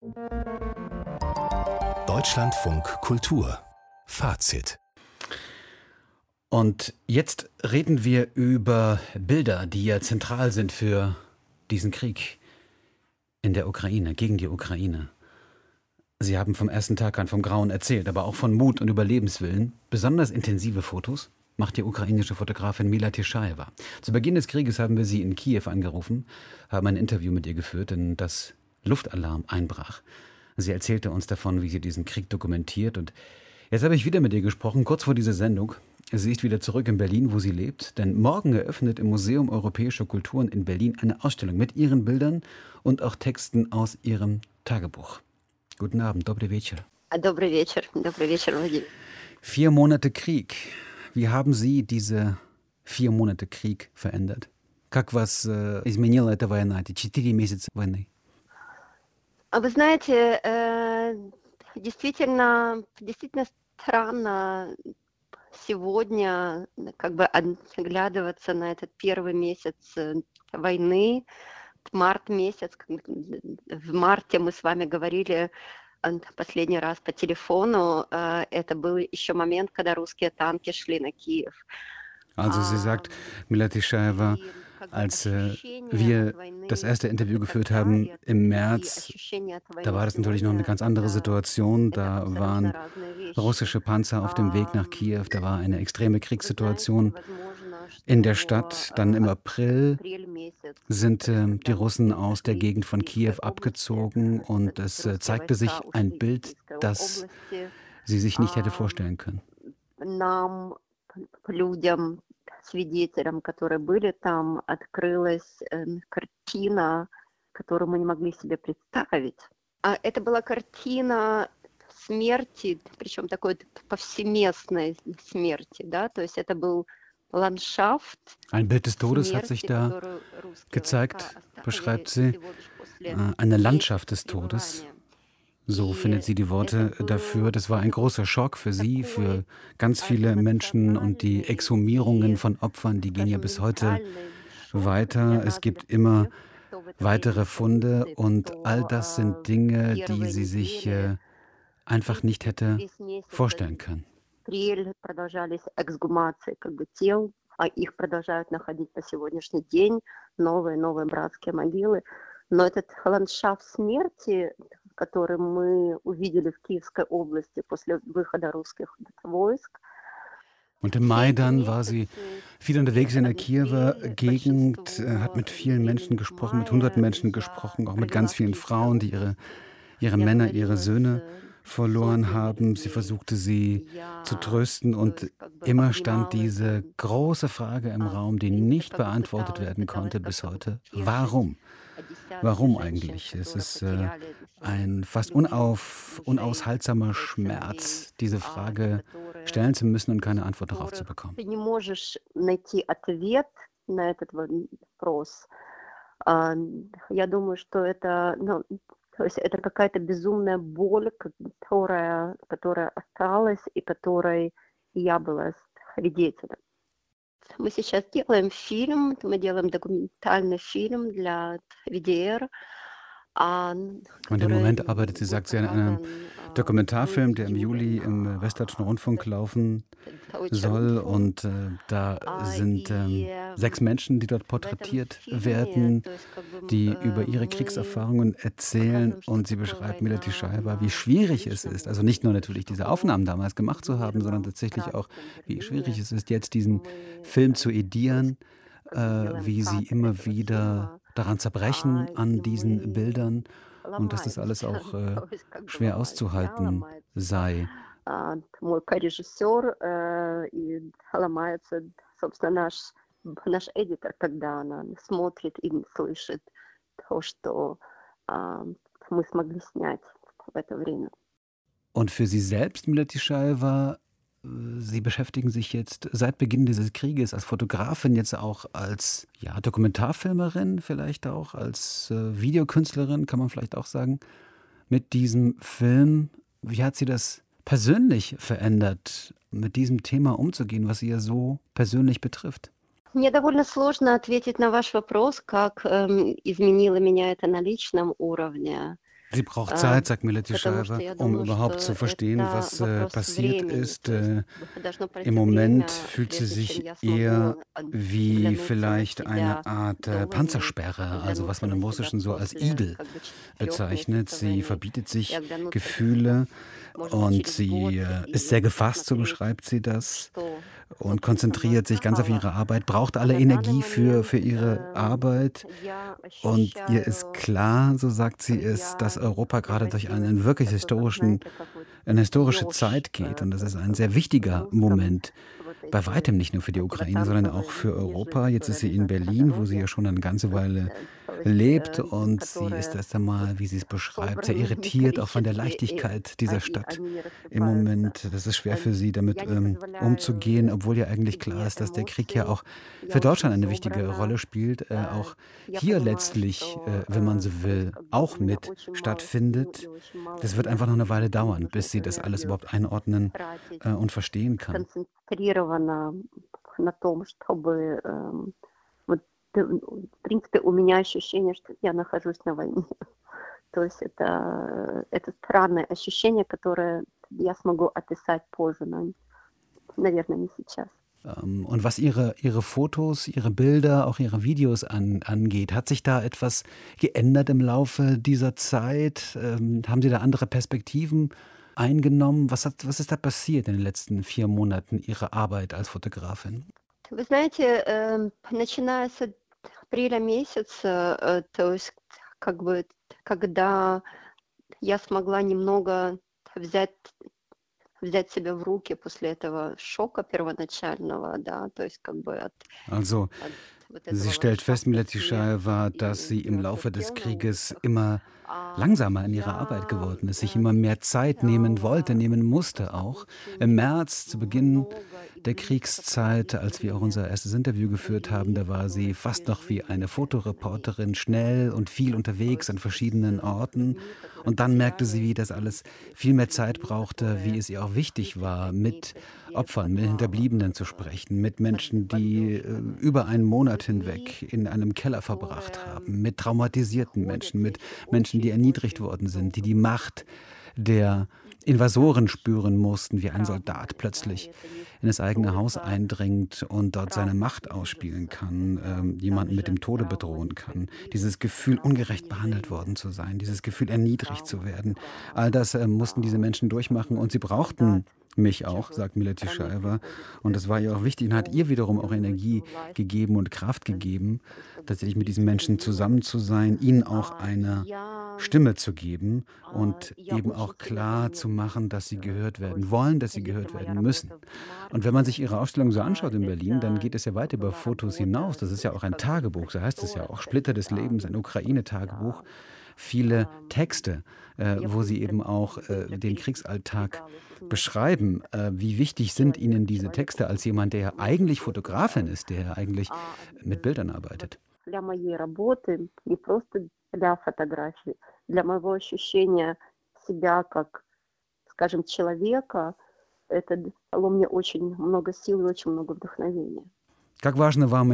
Deutschlandfunk Kultur Fazit. Und jetzt reden wir über Bilder, die ja zentral sind für diesen Krieg in der Ukraine, gegen die Ukraine. Sie haben vom ersten Tag an vom Grauen erzählt, aber auch von Mut und Überlebenswillen. Besonders intensive Fotos macht die ukrainische Fotografin Mila Tischajewa. Zu Beginn des Krieges haben wir sie in Kiew angerufen, haben ein Interview mit ihr geführt, denn das Luftalarm einbrach. Sie erzählte uns davon, wie sie diesen Krieg dokumentiert. Und jetzt habe ich wieder mit ihr gesprochen, kurz vor dieser Sendung. Sie ist wieder zurück in Berlin, wo sie lebt. Denn morgen eröffnet im Museum Europäischer Kulturen in Berlin eine Ausstellung mit ihren Bildern und auch Texten aus ihrem Tagebuch. Guten Abend, добрый вечер. Добрый вечер, Владимир. 4 Monate Krieg. Wie haben Sie diese 4 Monate Krieg verändert? Как вас изменила эта война, эти 4 месяца войны? Вы знаете, действительно странно сегодня как бы оглядываться на этот первый месяц войны, март месяц. В марте мы с вами говорили последний раз по телефону. Это был еще момент, когда русские tanки шли на Киев. Also sie sagt, Mila Tischajewa, als wir das erste Interview geführt haben im März, da war das natürlich noch eine ganz andere Situation. Da waren russische Panzer auf dem Weg nach Kiew, da war eine extreme Kriegssituation in der Stadt. Dann im April sind die Russen aus der Gegend von Kiew abgezogen und es zeigte sich ein Bild, das sie sich nicht hätte vorstellen können. Свидетелям, которые были там, открылась картина, которую мы не могли себе представить. Это была картина смерти, причем такой повсеместной смерти, да, то есть это был Landschaft. Ein Bild des Todes hat sich da gezeigt, beschreibt sie, eine Landschaft des Todes. So findet sie die Worte dafür. Das war ein großer Schock für sie, für ganz viele Menschen und die Exhumierungen von Opfern, die gehen ja bis heute weiter. Es gibt immer weitere Funde und all das sind Dinge, die sie sich einfach nicht hätte vorstellen können. Их продолжают находить по сегодняшний день, новые братские могилы. Но этот ландшафт смерти, который мы увидели в Киевской области после выхода русских войск. Und im Mai dann war sie viel unterwegs in der Kiewer Gegend, hat mit vielen Menschen gesprochen, mit hunderten Menschen gesprochen, auch mit ganz vielen Frauen, die ihre Männer, ihre Söhne verloren haben. Sie versuchte sie zu trösten und immer stand diese große Frage im Raum, die nicht beantwortet werden konnte bis heute. Warum? Warum eigentlich? Es ist ein fast unaushaltsamer Schmerz, diese Frage stellen zu müssen und keine Antwort darauf zu bekommen. Du не можешь найти ответ на этот вопрос. Я думаю, что это, то есть это какая-то безумная боль, которая осталась и которой я была свидетелем. Мы сейчас делаем фильм, мы делаем документальный фильм для WDR. Und im Moment arbeitet sie, sagt sie, an einem Dokumentarfilm, der im Juli im Westdeutschen Rundfunk laufen soll. Und da sind 6 Menschen, die dort porträtiert werden, die über ihre Kriegserfahrungen erzählen. Und sie beschreibt, Mila Tischajewa, wie schwierig es ist, also nicht nur natürlich diese Aufnahmen damals gemacht zu haben, sondern tatsächlich auch, wie schwierig es ist, jetzt diesen Film zu edieren, wie sie immer wieder daran zerbrechen an diesen Bildern und dass das alles auch schwer auszuhalten sei. Мой коррежиссер и ломается, собственно, наш эдитор, когда она смотрит и слышит то, что мы смогли снять в это время. Und für Sie selbst, Mila Tischajewa, Sie beschäftigen sich jetzt seit Beginn dieses Krieges als Fotografin, jetzt auch als Dokumentarfilmerin, vielleicht auch als Videokünstlerin, kann man vielleicht auch sagen, mit diesem Film. Wie hat Sie das persönlich verändert, mit diesem Thema umzugehen, was Sie ja so persönlich betrifft? Мне довольно сложно ответить на ваш вопрос, как изменило меня это на личном уровне. Sie braucht Zeit, sagt Mileti потому что Schreiber, я um думаю, überhaupt zu что verstehen, это was вопрос passiert времени. ist. То есть должно Im пройти Moment время, fühlt sie прежде чем sich я eher смогу wie оглянуться на vielleicht eine себя Art вдоволь, Panzersperre, also was оглянуться man im на себя Russischen so als после Igel как бы 4 bezeichnet. месяцев Sie войны verbietet и sich оглянуться на себя, Gefühle может быть, und через sie год ist и sehr gefasst, so посмотреть, beschreibt sie das, что, und собственно, со мной konzentriert sich ganz auf стало. ihre Arbeit, braucht А alle на данный Energie für, момент für ihre Arbeit. я Und ihr ist ощущаю klar, so sagt sie es, dass влияние, Europa gerade durch превратилась einen wirklich в такой, как, historischen, знаете, как вот eine historische еж Zeit geht. Und das ist ein в sehr wichtiger русском, Moment. вот Bei эти weitem nicht nur für die Ukraine, sondern auch противотанковые für ежи, Europa. Jetzt ist которые sie in лежат на Berlin, wo sie ja дороге, schon eine ganze Weile то есть, lebt. Und sie ist которые erst вот einmal, wie sie es beschreibt, sehr собраны в irritiert, auch von der количестве, и Leichtigkeit dieser Stadt они не im рассыпаются. Moment. Das ist schwer für sie, damit Я не umzugehen, позволяю obwohl ja eigentlich klar себе ist, dass der Krieg ja эмоций, auch я für очень Deutschland eine wichtige собрана. Rolle spielt, auch Я hier понимаю, letztlich, что wenn man so то есть will, как бы у auch меня mit очень мало сил и stattfindet. очень мало Das wird einfach noch eine энергии, Weile и мне dauern, нужно bis sie эту das alles энергию überhaupt einordnen тратить und verstehen kann. концентрированно на том, чтобы вот, в принципе, у меня ощущение, что я нахожусь на войне. То есть это странное ощущение, которое я смогу описать позже, но, наверное, не сейчас. Und was ihre Fotos, ihre Bilder, auch ihre Videos angeht, hat sich da etwas geändert im Laufe dieser Zeit? Haben Sie da andere Perspektiven eingenommen? Was ist da passiert in den letzten 4 Monaten Ihrer Arbeit als Fotografin? Вы знаете, начиная с апреля месяца, то есть как бы когда я смогла немного взять взять себя в руки после этого шока первоначального, да, то есть как бы Also, от вот sie этого stellt волшебства fest, Mileti смерти Schreiber, dass и sie im Laufe des мертвотел на Krieges улицах, immer langsamer in ihrer Arbeit я geworden ist, sich immer mehr Zeit nehmen wollte, стала nehmen musste auch. Im очень März, zu Beginn много и der близко Kriegszeit, проводить als wir auch время unser erstes Interview с geführt haben, людьми, da war sie которые fast noch wie пережили eine на Fotoreporterin, месте, schnell und viel то unterwegs an есть verschiedenen с Orten. людьми, которые Und dann merkte sie, потеряли wie das alles близких, viel mehr с Zeit людьми, brauchte, wie которые es ihr auch wichtig war, 30 дней mit просидели в Opfern, mit подвалах, Hinterbliebenen zu sprechen, mit Menschen, die подвешенными, über einen с Monat людьми, hinweg in einem Keller verbracht которые haben, mit traumatisierten Menschen, находятся mit еще Menschen, die erniedrigt очень-очень worden sind, die долго die под Macht der там Invasoren еще spüren mussten, wie ein Soldat травмами, да, и plötzlich это не in das eigene Haus только eindringt und dort seine травма Macht ausspielen ужаса, kann, это jemanden mit также dem Tode травма bedrohen kann. Dieses несправедливости, Gefühl, травма ungerecht behandelt worden унижения, zu sein, dieses Gefühl, это erniedrigt zu травма, werden, когда all das mussten diese Menschen как durchmachen, und бы sie солдат brauchten mich auch, чужой sagt Mileti страны Schreiber. приходит Und das war ihr auch в wichtig und hat дом, ihr wiederum auch берет Energie власть, gegeben und Kraft то gegeben, есть как бы tatsächlich mit diesen добиться Menschen мира. zusammen zu sein, ihnen auch eine Я, Stimme zu geben und я eben очень auch сильно klar zu machen, волнуюсь dass sie gehört werden против wollen, dass sie если gehört моя werden müssen. работа в Und wenn man sich марте, ihre Ausstellung so anschaut in Berlin, dann это geht es ja weit über была Fotos hinaus. работа, Das ist то ja есть auch ein как бы Tagebuch, so heißt es ja auch, просторах Splitter des Lebens, ein Капитала, то есть Ukraine-Tagebuch. Viele Texte, я, в wo sie принципе, eben auch быстро den Kriegsalltag передвигалась вместе beschreiben. Wie wichtig sind Ihnen человек, diese человек Texte als очень jemand, der ja много eigentlich лет Fotografin пыталась. ist, der ja eigentlich mit Bildern Вот arbeitet? для моей работы, не просто для фотографии, для моего ощущения себя как, скажем, человека, это дало мне очень много сил и очень много вдохновения. Как важно вам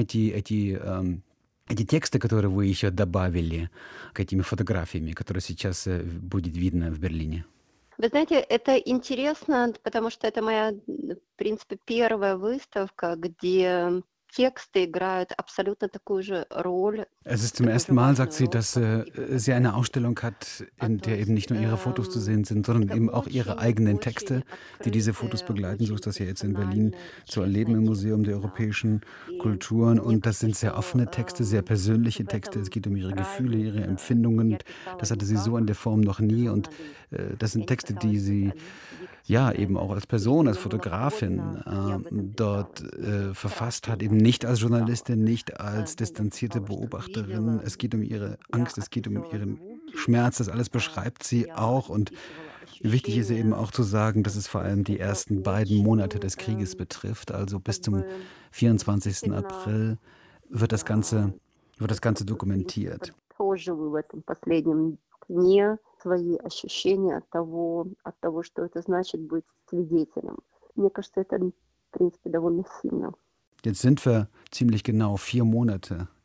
эти тексты, которые вы еще добавили к этими фотографиями, которые сейчас будет видно в Берлине? Вы знаете, это интересно, потому что это моя, в принципе, первая выставка, где тексты играют абсолютно такую же роль, Es ist zum такую ersten же Mal, sagt важную sie, роль, dass как и sie eine фотографии. Ausstellung hat, in То der eben nicht есть nur ihre Fotos zu sehen sind, sondern это eben auch ihre очень, eigenen очень Texte, die diese Fotos открытая, begleiten. So очень ist das ja jetzt in Berlin персональная и zu erleben честная im Museum der текстурна. europäischen И Kulturen. мне Und das кажется, sind sehr что offene Texte, sehr persönliche в Texte. Es этом geht um ihre Gefühle, ihre разница. Empfindungen. Я писала Das hatte не sie so in der как Form noch nie. Und журналист. das Я sind не Texte, писала die sie ja объективно. eben auch als И Person, что als мне было Fotografin больно, я об этом dort писала. Мне verfasst страшно, hat, я eben об nicht этом als писала. Journalistin, nicht als Я distanzierte писала, что Beobachterin. видела, Es geht um ihre я Angst, es geht um описывала ihren звуки, Schmerz, das alles beschreibt sie я auch. Und описывала wichtig ist eben ощущения. auch zu sagen, dass es vor То есть allem die это ersten beiden Monate очень des Krieges betrifft. Also как bis zum бы 24. действительно April wird das я Ganze как бы, в принципе, dokumentiert. подытоживаю в этом последнем дне свои ощущения от того, что это значит быть свидетелем. Мне кажется, это, в принципе, довольно сильно. Jetzt sind wir ziemlich genau 4 Monate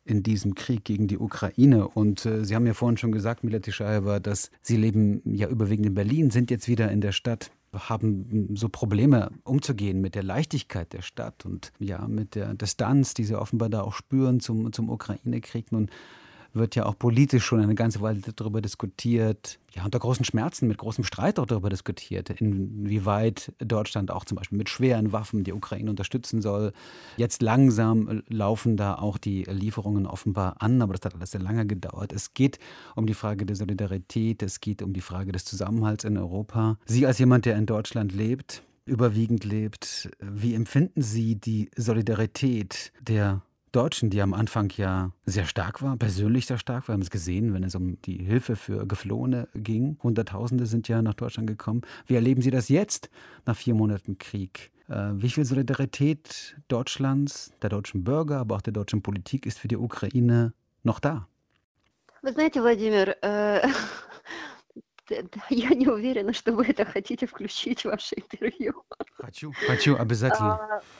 in diesem Krieg gegen die Ukraine. Und Sie haben ja vorhin schon gesagt, Milad Tischajewa, dass Sie leben ja überwiegend in Berlin, sind jetzt wieder in der Stadt, haben so Probleme umzugehen mit der Leichtigkeit der Stadt und ja mit der Distanz, die Sie offenbar da auch spüren zum Ukraine-Krieg. Nun wird ja auch politisch schon eine ganze Weile darüber diskutiert, ja unter großen Schmerzen, mit großem Streit auch darüber diskutiert, inwieweit Deutschland auch zum Beispiel mit schweren Waffen die Ukraine unterstützen soll. Jetzt langsam laufen da auch die Lieferungen offenbar an, aber das hat alles sehr lange gedauert. Es geht um die Frage der Solidarität, es geht um die Frage des Zusammenhalts in Europa. Sie als jemand, der in Deutschland lebt, überwiegend lebt, wie empfinden Sie die Solidarität der Deutschen, die am Anfang ja sehr stark war, persönlich sehr stark war. Wir haben es gesehen, wenn es um die Hilfe für Geflohene ging. Hunderttausende sind ja nach Deutschland gekommen. Wie erleben Sie das jetzt nach 4 Monaten Krieg? Wie viel Solidarität Deutschlands, der deutschen Bürger, aber auch der deutschen Politik ist für die Ukraine noch da? Вы знаете, Владимир, я не уверена, что вы это хотите включить в ваше интервью. Хочу, обязательно.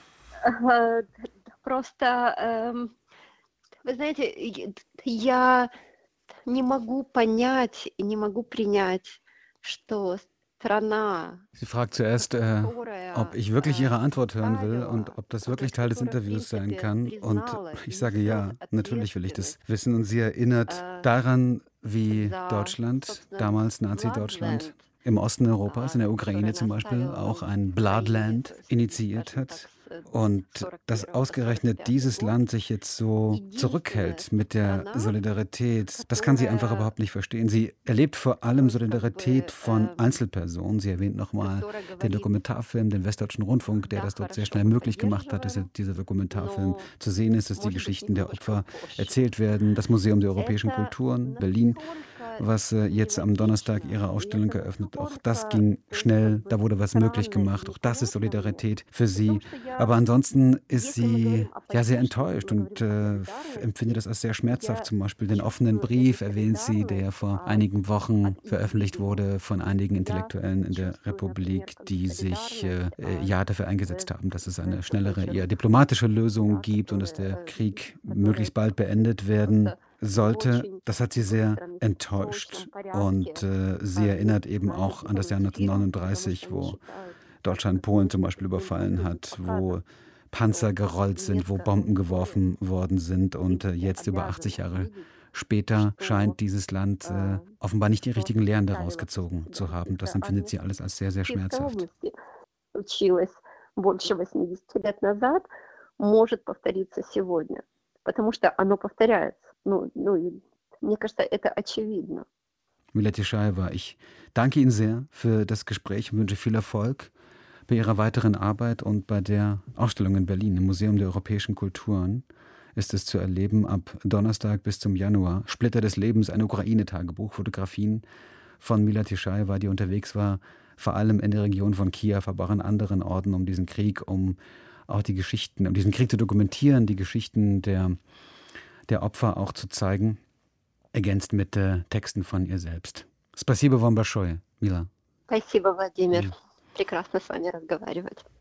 Просто, вы знаете, я не могу понять и не могу принять, что страна, Sie fragt zuerst, ob ich wirklich Ihre Antwort hören will und ob das wirklich Teil des Interviews sein kann. Und ich sage ja, natürlich will ich das wissen. Und sie erinnert daran, wie Deutschland, damals Nazi-Deutschland, im Osten Europas, in der Ukraine zum Beispiel, auch ein Bloodland initiiert hat. Und dass ausgerechnet dieses Land sich jetzt so zurückhält mit der Solidarität, das kann sie einfach überhaupt nicht verstehen. Sie erlebt vor allem Solidarität von Einzelpersonen. Sie erwähnt nochmal den Dokumentarfilm, den Westdeutschen Rundfunk, der das dort sehr schnell möglich gemacht hat, dass dieser Dokumentarfilm zu sehen ist, dass die Geschichten der Opfer erzählt werden. Das Museum der europäischen Kulturen, Berlin, was jetzt am Donnerstag ihre Ausstellung eröffnet. Auch das ging schnell, da wurde was möglich gemacht. Auch das ist Solidarität für sie. Aber ansonsten ist sie ja sehr enttäuscht und empfindet das als sehr schmerzhaft. Zum Beispiel den offenen Brief erwähnt sie, der vor einigen Wochen veröffentlicht wurde von einigen Intellektuellen in der Republik, die sich ja dafür eingesetzt haben, dass es eine schnellere, eher diplomatische Lösung gibt und dass der Krieg möglichst bald beendet werden sollte. Das hat sie sehr enttäuscht und sie erinnert eben auch an das Jahr 1939, wo Deutschland Polen zum Beispiel überfallen hat, wo Panzer gerollt sind, wo Bomben geworfen worden sind und jetzt über 80 Jahre später scheint dieses Land offenbar nicht die richtigen Lehren daraus gezogen zu haben. Das empfindet sie alles als sehr, sehr schmerzhaft. Больше 80 лет назад может повториться сегодня, потому что оно повторяется. Мне кажется, это очевидно. Milad Tischajewa, ich danke Ihnen sehr für das Gespräch und wünsche viel Erfolg bei Ihrer weiteren Arbeit und bei der Ausstellung in Berlin im Museum der europäischen Kulturen. Ist es zu erleben ab Donnerstag bis zum Januar. Splitter des Lebens, ein Ukraine-Tagebuch, Fotografien von Milad Tischajewa, die unterwegs war, vor allem in der Region von Kiew, aber auch an anderen Orten, um diesen Krieg, um auch die Geschichten, um diesen Krieg zu dokumentieren, die Geschichten der Opfer auch zu zeigen, ergänzt mit Texten von ihr selbst. Спасибо вам большое, Мила. Спасибо, Владимир. Прекрасно с вами разговаривать.